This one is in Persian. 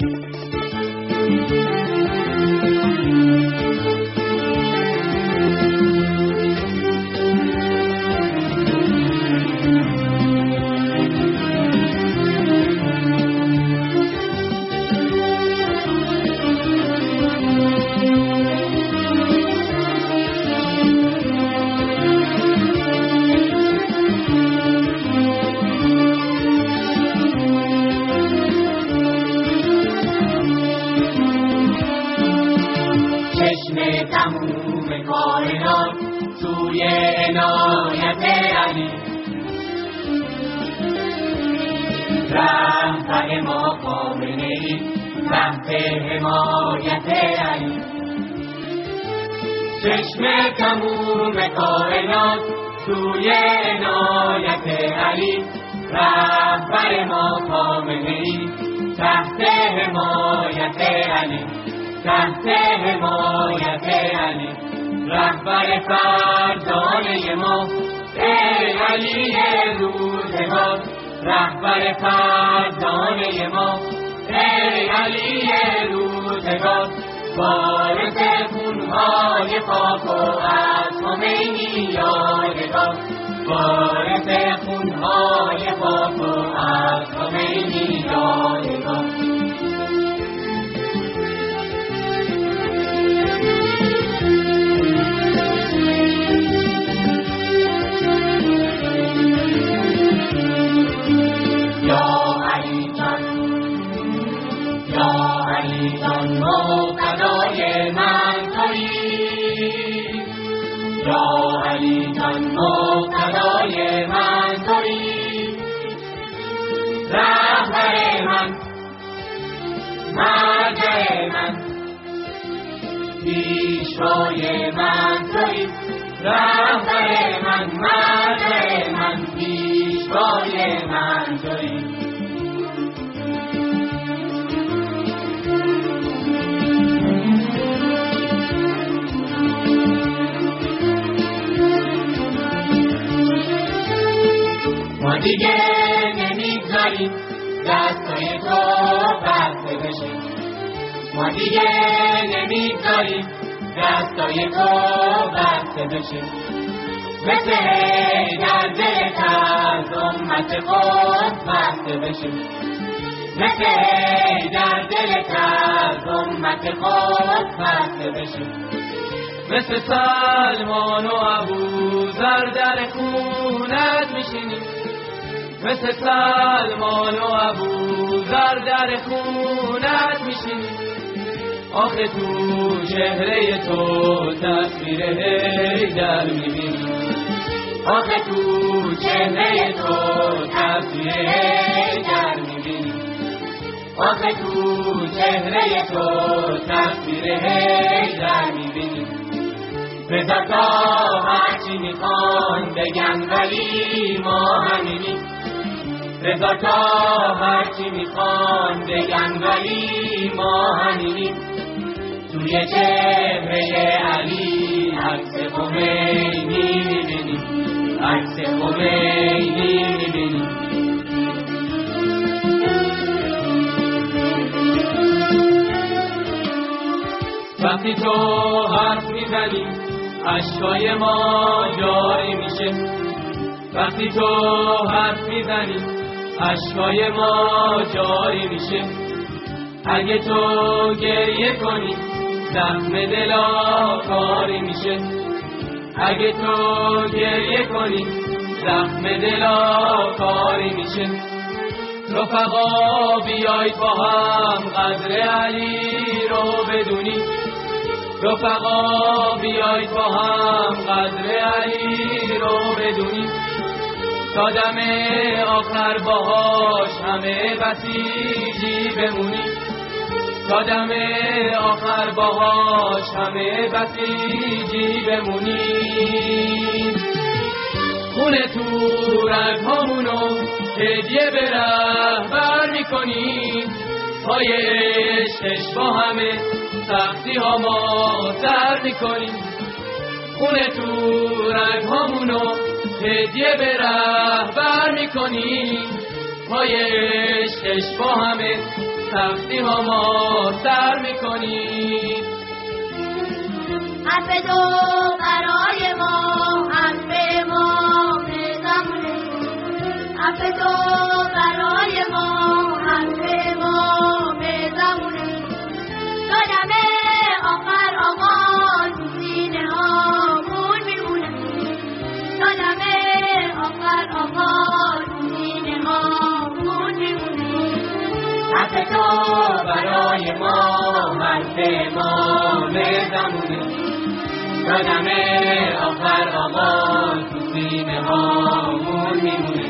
تموم کائنات سوی عنایت علی، رهبر ما خامنه‌ای تحت حمایت علی. چشم تموم کائنات سوی عنایت علی، رهبر ما خامنه‌ای تحت حمایت علی، تحت حمایت علی. رهبر فرزانه ما ای علی روزگار، رهبر فرزانه ما ای علی روزگار. وارث خونهای پاک و از خمینی یادگار، وارث خونهای پاک و از خمینی یادگار. موقدای من تویی، یا علی جان موقدای من تویی. رهبر من، مرجع من، پیشوای من تویی. رهبر من، مرجع من، پیشوای من تویی. ما دیگه نمیگذاریم دستای تو بسته بشه، ما دیگه نمیگذاریم دستای تو بسته بشه. مثل در دلت از امت خود بسته بشه، مثل در دلت از امت خود بسته بشه. مثل سلمان و ابوذر در خونت میشینی، مثل سلمان و ابوذر در خونت میشینی. آخه تو چهره تو تصویر حیدر میبینی، آخه تو چهره تو تصویر حیدر میبینی، آخه تو چهره تو تصویر حیدر میبینی. رضا تا هرچی میخوان بگن ولی ما همینی، رضا تا هرچی میخوان بگن ولی ما همینی. توی چهره علی عکس خمینی میبینی، عکس خمینی میبینی. وقتی تو حرف میزنی اشکای ما جاری میشه، وقتی تو حرف میزنی اشکای ما جاری میشه. اگه تو گریه کنی زخم دلا کاری میشه، اگه تو گریه کنی زخم دلا کاری میشه. رفقا بیایید با هم قدر علی رو بدونی، رفقا بیایید با هم قدر علی رو بدونی. تا دم آخر باهاش همه بسیجی بمونی، تا دم آخر باهاش همه بسیجی بمونی. خون تو رگ‌هامونو هدیه به رهبر میکنی، پای عشقش با همه سختی ها ما سر میکنیم. خون تو رگ‌هامونو هدیه به رهبر میکنیم، پای عشقش با همه سختی ها ما سر میکنیم. حرف تو برای ما حرف ما بزمونه، حرف تو برای ما حرف ما بزمونه. قدم آخر آقا تو سینه هامون میمونه، قدم آخر آقا تو سینه هامون میمونه. حرف تو برای ما حرف ما بزمونه، قدم آخر آقا تو سینه هامون میمونه.